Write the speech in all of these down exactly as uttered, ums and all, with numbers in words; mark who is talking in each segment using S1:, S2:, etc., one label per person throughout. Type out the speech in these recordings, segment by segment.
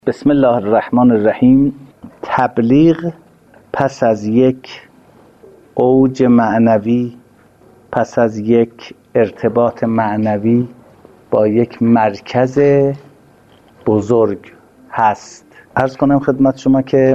S1: بسم الله الرحمن الرحیم. تبلیغ پس از یک اوج معنوی، پس از یک ارتباط معنوی با یک مرکز بزرگ هست. عرض کنم خدمت شما که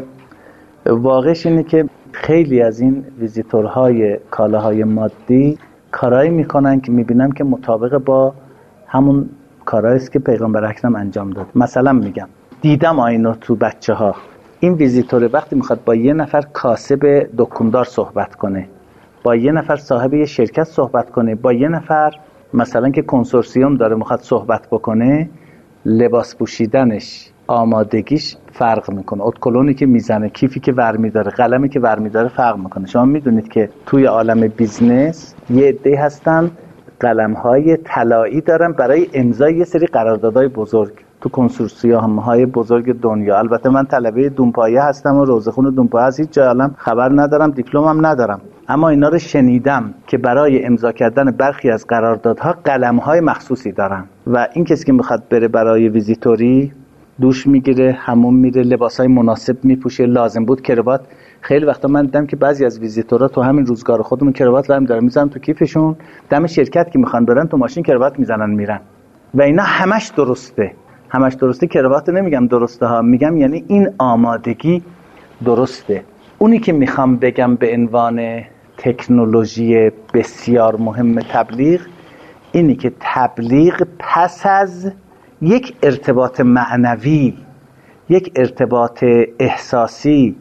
S1: واقعش اینه که خیلی از این ویزیتورهای کالاهای مادی کارایی میکنن که میبینم که مطابق با همون کارهایی است که پیغمبر اکرم انجام داد. مثلا میگم دیدم آینو تو بچه ها، این ویزیتور وقتی میخواد با یه نفر کاسب دکاندار صحبت کنه، با یه نفر صاحب یه شرکت صحبت کنه، با یه نفر مثلا که کنسورسیوم داره میخواد صحبت بکنه، لباس پوشیدنش، آمادگیش فرق میکنه، ادکلونی که میزنه، کیفی که ورمی داره، قلمی که ورمی داره فرق میکنه. شما میدونید که توی عالم بیزنس یه عده‌ای هستن قلم‌های طلایی دارن برای امضای یه سری قراردادهای بزرگ تو کنسورسیوم‌های بزرگ دنیا. البته من طلبه دونپایه هستم و روزخون دونپایه از هیچ جای عالم خبر ندارم، دیپلمم ندارم، اما اینا رو شنیدم که برای امضا کردن برخی از قراردادها قلم‌های مخصوصی دارن و این کسی که میخواد بره برای ویزیتوری دوش میگیره، حموم میره، لباسای مناسب میپوشه، لازم بود کراوات. خیلی وقتا من دیدم که بعضی از ویزیتورها تو همین روزگار خودمون کراوات لازم دارن میذارن تو کیفشون، دم شرکت که میخوان برن تو ماشین کراوات میزنن میرن و اینا همش درسته. همش درسته، کراوات نمیگم درسته ها، میگم یعنی این آمادگی درسته. اونی که میخوام بگم به عنوان تکنولوژی بسیار مهم تبلیغ اینی که تبلیغ پس از یک ارتباط معنوی، یک ارتباط احساسی،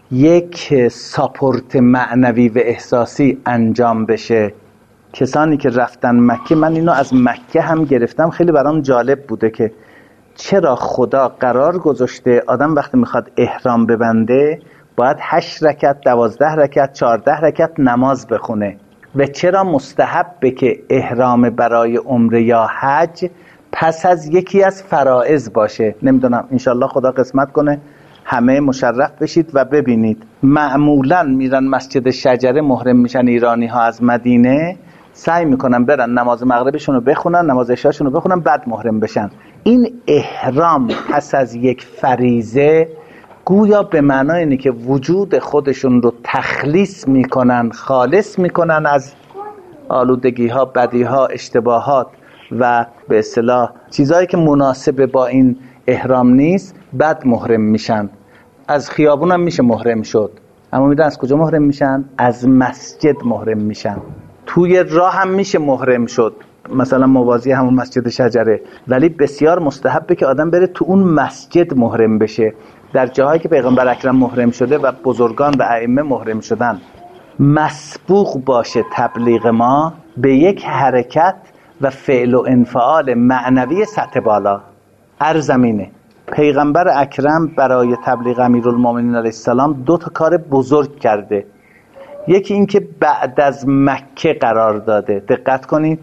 S1: یک ساپورت معنوی و احساسی انجام بشه. کسانی که رفتن مکه، من اینو از مکه هم گرفتم، خیلی برام جالب بوده که چرا خدا قرار گذاشته آدم وقتی میخواد احرام ببنده باید هشت رکعت، دوازده رکعت، چهارده رکعت نماز بخونه و چرا مستحبه که احرام برای عمره یا حج پس از یکی از فرائض باشه. نمیدونم، انشالله خدا قسمت کنه همه مشرف بشید و ببینید. معمولا میرن مسجد شجره محرم میشن ایرانی ها از مدینه، سعی میکنن برن نماز مغربشون رو بخونن، نماز عشاشون رو بخونن، بعد محرم بشن. این احرام پس از یک فریضه گویا به معنای اینه که وجود خودشون رو تخلیص میکنن، خالص میکنن از آلودگی ها، بدی ها، اشتباهات و به اصطلاح چیزایی که مناسب با این احرام نیست، بعد محرم میشن. از خیابون هم میشه محرم شد، اما میدونن از کجا محرم میشن؟ از مسجد محرم میشن. توی راه هم میشه محرم شد، مثلا موازی همون مسجد شجره، ولی بسیار مستحبه که آدم بره تو اون مسجد محرم بشه، در جاهایی که پیغمبر اکرم محرم شده و بزرگان و ائمه محرم شدن. مسبوق باشه تبلیغ ما به یک حرکت و فعل و انفعال معنوی سطح بالا. ارزمینه پیغمبر اکرم برای تبلیغ امیرالمومنین علیه السلام دو تا کار بزرگ کرده. یکی این که بعد از مکه قرار داده. دقت کنید،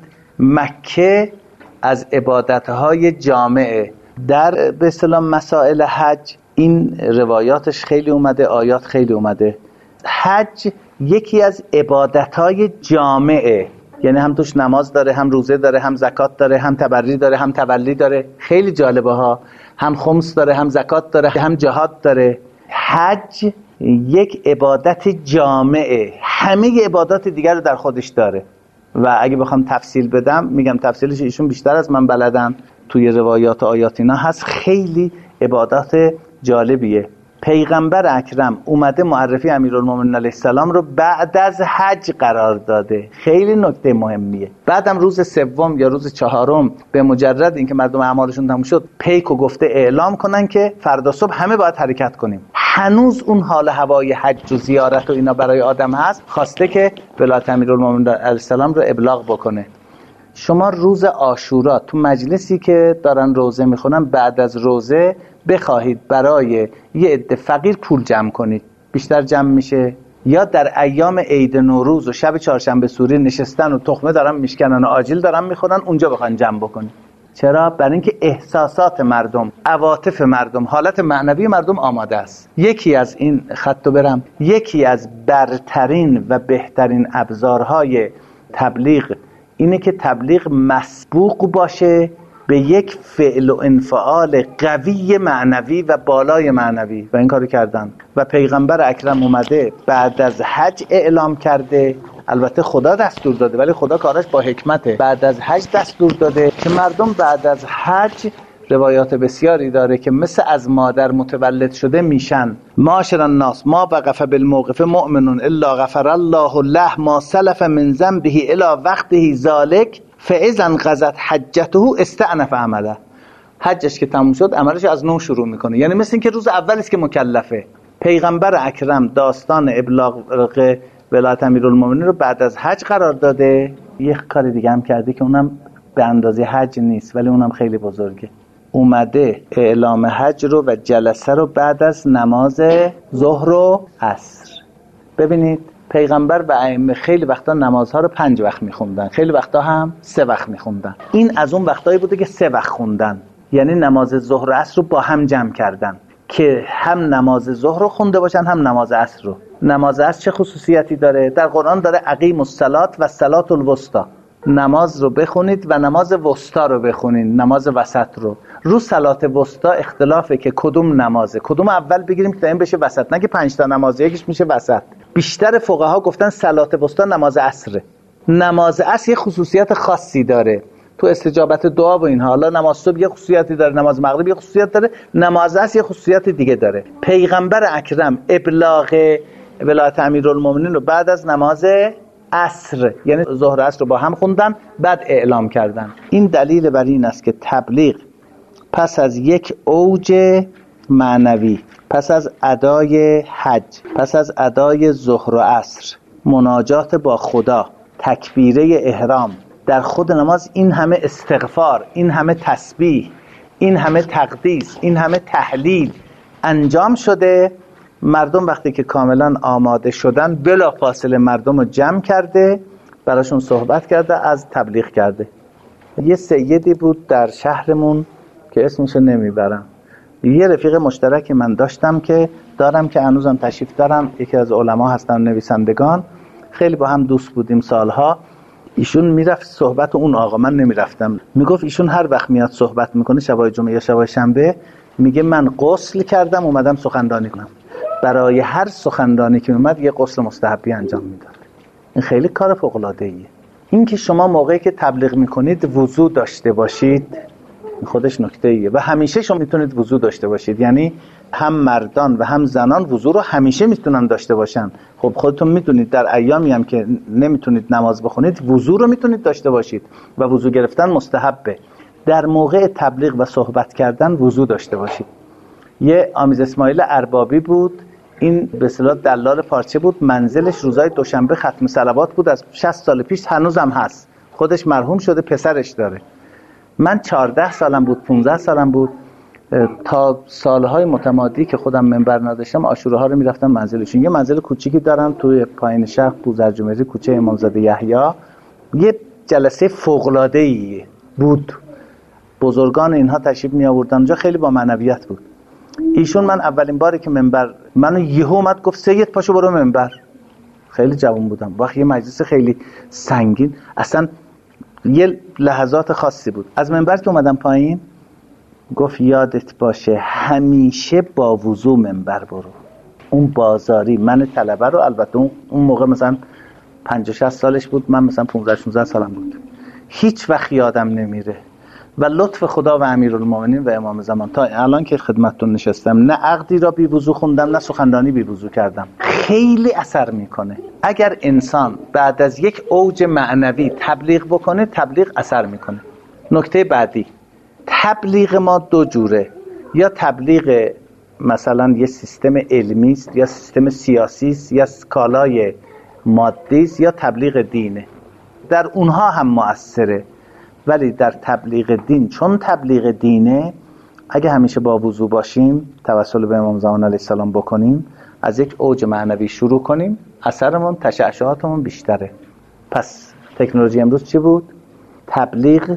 S1: مکه از عبادتهای جامعه در به اصطلاح مسائل حج، این روایاتش خیلی اومده، آیات خیلی اومده. حج یکی از عبادتهای جامعه، یعنی هم توش نماز داره، هم روزه داره، هم زکات داره، هم تبری داره، هم تولی داره. خیلی جالبه ها، هم خمس داره، هم زکات داره، هم جهاد داره. حج یک عبادت جامعه، همه عبادات دیگر رو در خودش داره و اگه بخوام تفصیل بدم، میگم تفصیلش ایشون بیشتر از من بلدن، توی روایات و آیات اینا هست، خیلی عبادات جالبیه. پیغمبر اکرم اومده معرفی امیرالمومنین علیه السلام رو بعد از حج قرار داده. خیلی نکته مهمیه. بعدم روز سوم یا روز چهارم به مجرد اینکه مردم اعمالشون تموم شد، پیک و گفته اعلام کنن که فردا صبح همه باید حرکت کنیم. هنوز اون حال هوای حج و زیارت و اینا برای آدم هست، خواسته که ولایت امیرالمومنین علیه السلام رو ابلاغ بکنه. شما روز عاشورا تو مجلسی که دارن روزه میخونن، بعد از روزه بخواهید برای یه عده فقیر پول جمع کنید، بیشتر جمع میشه. یا در ایام عید نوروز و شب چهارشنبه سوری نشستن و تخمه دارن میشکنن و آجیل دارن میخورن، اونجا بخواین جمع بکنید. چرا؟ برای اینکه احساسات مردم، عواطف مردم، حالت معنوی مردم آماده است. یکی از این خط برم، یکی از برترین و بهترین ابزارهای تبلیغ اینه که تبلیغ مسبوق باشه به یک فعل و انفعال قوی معنوی و بالای معنوی و این کارو کردن. و پیغمبر اکرم اومده بعد از حج اعلام کرده، البته خدا دستور داده ولی خدا کارش با حکمته، بعد از حج دستور داده که مردم بعد از حج، روایات بسیاری داره که مثل از مادر متولد شده میشن. معاشر الناس ما وقف بالموقف مؤمن الا غفر الله له ما سلف من ذنبه الى وقته ذلك فاذا انقضت حجته استأنف عمله. حجش که تموم شد عملش از نو شروع میکنه، یعنی مثل این که روز اول است که مکلفه. پیغمبر اکرم داستان ابلاغ ولایت امیرالمومنین رو بعد از حج قرار داده. یک کار دیگه هم کرده که اونم به اندازه حج نیست ولی اونم خیلی بزرگه. اومده اعلام حج رو و جلسه رو بعد از نماز ظهر و عصر. ببینید پیغمبر و ائمه خیلی وقتا نمازها رو پنج وقت میخوندن، خیلی وقتا هم سه وقت میخوندن. این از اون وقتایی بوده که سه وقت خوندن، یعنی نماز ظهر و عصر رو با هم جمع کردن که هم نماز ظهر رو خونده باشن هم نماز عصر رو. نماز عصر چه خصوصیتی داره؟ در قرآن داره اقیموا الصلاة و الصلاة الوسطی، نماز رو بخونید و نماز وسطا رو بخونید، نماز وسط رو. رو صلات وسطا اختلافه که کدوم نمازه، کدوم اول بگیریم که این بشه وسط، نه که پنج تا نماز یکیش میشه وسط. بیشتر فقها گفتن صلات وسطا نماز عصره. نماز عصر یه خصوصیت خاصی داره تو استجابت دعا و اینها. حالا نماز صبح یه خصوصیتی داره، نماز مغرب یه خصوصیت داره، نماز عصر یه خصوصیت دیگه داره. پیغمبر اکرم ابلاغ ولایت امیرالمومنین رو بعد از نماز عصر، یعنی ظهر عصر رو با هم خوندن بعد اعلام کردن. این دلیل بر این است که تبلیغ پس از یک اوج معنوی، پس از ادای حج، پس از ادای ظهر و عصر، مناجات با خدا، تکبیره احرام، در خود نماز این همه استغفار، این همه تسبیح، این همه تقدیس، این همه تحلیل انجام شده. مردم وقتی که کاملا آماده شدن بلا فاصله مردم رو جمع کرده، براشون صحبت کرده، از تبلیغ کرده. یه سیدی بود در شهرمون که اسمشو نمیبرم، یه رفیق مشترک من داشتم که دارم که هنوزم تشریف دارم، یکی از علما هستن، نویسندگان، خیلی با هم دوست بودیم سالها. ایشون میرفت صحبت اون آقا، من نمیرفتم. میگفت ایشون هر وقت میاد صحبت میکنه شبای جمعه یا شبای شنبه، میگه من غسل کردم اومدم سخنرانی کنم. برای هر سخنرانی که اومد یه غسل مستحبی انجام میداد. این خیلی کار فوق العاده ایه. این که شما موقعی که تبلیغ میکنید وضو داشته باشید خودش نکته ایه و همیشه شما میتونید وضو داشته باشید، یعنی هم مردان و هم زنان وضو رو همیشه میتونن داشته باشن. خب خودتون میدونید در ایامی هم که نمیتونید نماز بخونید وضو رو میتونید داشته باشید و وضو گرفتن مستحبه. در موقع تبلیغ و صحبت کردن وضو داشته باشید. یه آمیز اسماعیل اربابی بود، این به اصطلاح دلال پارچه بود، منزلش روزای دوشنبه ختم صلوات بود، از شصت سال پیش هنوزم هست، خودش مرحوم شده، پسرش داره. من چهارده سالم بود، پانزده سالم بود، تا سالهای متمادی که خودم منبر نداشتم عاشوره ها رو میرفتم منزلشون. یه منزل کوچیکی دارن توی پایین شهر، بوزرجمهری، کوچه امامزاده یحیی. یه جلسه فوق‌العاده‌ای بود، بزرگان اینها تشریف می آوردن اونجا، خیلی با معنویت بود. ایشون من اولین باری که منبر منو یهو اومد گفت سید پاشو برو منبر. خیلی جوان بودم، وقت یه مجلس خیلی سنگین، اصلا یه لحظات خاصی بود. از منبر که اومدم پایین گفت یادت باشه همیشه با وضو منبر برو. اون بازاری من طلبه رو، البته اون موقع مثلا پنجاه شصت سالش بود، من مثلا پانزده شانزده سالم بود، هیچ وقت یادم نمیره. و لطف خدا و امیرالمومنین و امام زمان تا الان که خدمتتون نشستم نه عقدی را بی وضو خوندم نه سخنرانی بی وضو کردم. خیلی اثر میکنه. اگر انسان بعد از یک اوج معنوی تبلیغ بکنه تبلیغ اثر میکنه. نکته بعدی، تبلیغ ما دو جوره، یا تبلیغ مثلا یه سیستم علمی است، یا سیستم سیاسی است، یا کالای مادی است، یا تبلیغ دینه. در اونها هم مؤثره، ولی در تبلیغ دین چون تبلیغ دینه اگه همیشه با وضو باشیم، توسل به امام زمان علیه السلام بکنیم، از یک اوج معنوی شروع کنیم، اثرمون تشعشعاتمون بیشتره. پس تکنولوژی امروز چی بود؟ تبلیغ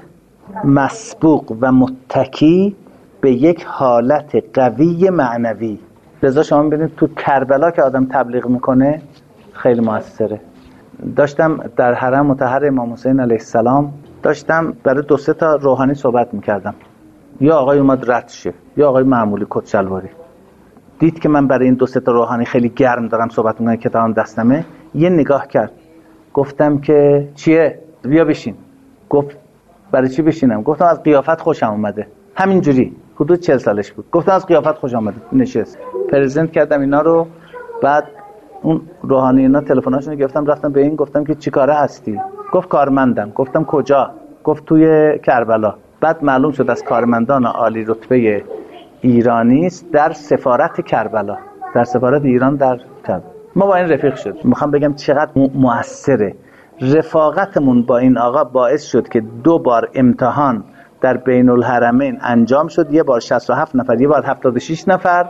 S1: مسبوق و متکی به یک حالت قوی معنوی. لذا شما ببینید تو کربلا که آدم تبلیغ میکنه خیلی موثره. داشتم در حرم مطهر امام حسین علیه السلام داشتم برای دو سه تا روحانی صحبت میکردم، یا آقای اومد رد شه، یا آقای معمولی کت شلواری، دید که من برای این دو سه تا روحانی خیلی گرم دارم صحبت میکنم، کتابم دستمه، یه نگاه کرد. گفتم که چیه؟ بیا بشین. گفت برای چی بشینم؟ گفتم از قیافت خوشم اومده. همینجوری حدود چهل سالش بود. گفتم از قیافت خوشم اومده. نشست. پرزنت کردم اینا رو. بعد اون روحانی اینا تلفناشونو گرفتم رفتم به این گفتم که چیکاره هستی؟ گفت کارمندم. گفتم کجا؟ گفت توی کربلا. بعد معلوم شد از کارمندان عالی رتبه ایرانی است در سفارت کربلا، در سفارت ایران در کربلا. ما با این رفیق شد. میخوام بگم چقدر مؤثره رفاقتمون با این آقا. باعث شد که دو بار امتحان در بین الحرمین انجام شد، یه بار شصت و هفت نفر، یه بار هفتاد و شش نفر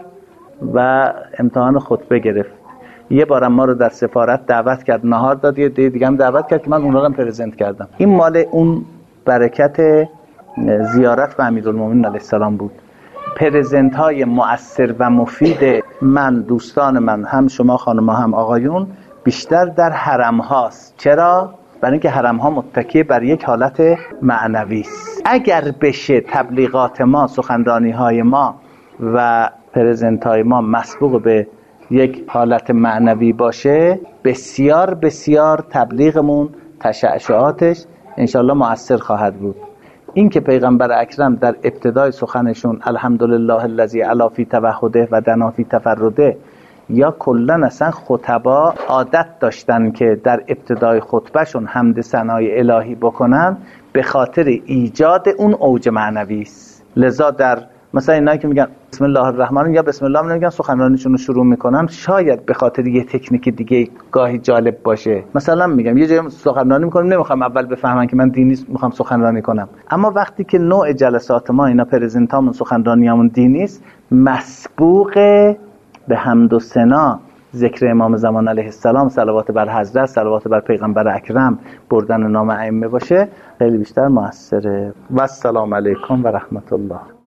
S1: و امتحان خطبه گرفت. یه بار ما رو در سفارت دعوت کرد، نهار داد، یه دیگه هم دعوت کرد که من اون رو هم پرزنت کردم. این مال اون برکت زیارت به امیرالمومنین علیه السلام بود. پرزنت های مؤثر و مفید من، دوستان من، هم شما خانم‌ها هم آقایون، بیشتر در حرم هاست. چرا؟ برای اینکه حرم ها متکی بر یک حالت معنوی است. اگر بشه تبلیغات ما، سخنرانی های ما و پرزنت های ما مسبوق به یک حالت معنوی باشه، بسیار بسیار تبلیغمون، تشعشعاتش انشالله مؤثر خواهد بود. این که پیغمبر اکرم در ابتدای سخنشون الحمدلله الذی علا فی توحده و دنا فی تفرده، یا کلن اصلا خطبا عادت داشتن که در ابتدای خطبهشون حمد ثنای الهی بکنن، به خاطر ایجاد اون اوج معنوی است. لذا در مثلا اینایی که میگن بسم الله الرحمن یا بسم الله میگن سخنرانیشون رو شروع میکنن، شاید به خاطر یه تکنیک دیگه گاهی جالب باشه. مثلا میگم یه جایی سخنرانی میکنم، نمیخوام اول بفهمن که من دینی میخوام سخنرانی کنم، اما وقتی که نوع جلسات ما اینا پرزنتامون سخنرانیامون دینی است، مسبوق به حمد و ثنا، ذکر امام زمان علیه السلام، صلوات بر حضرت، صلوات بر پیغمبر اکرم، بردن نام ائمه باشه، خیلی بیشتر موثره. و السلام علیکم و رحمت الله.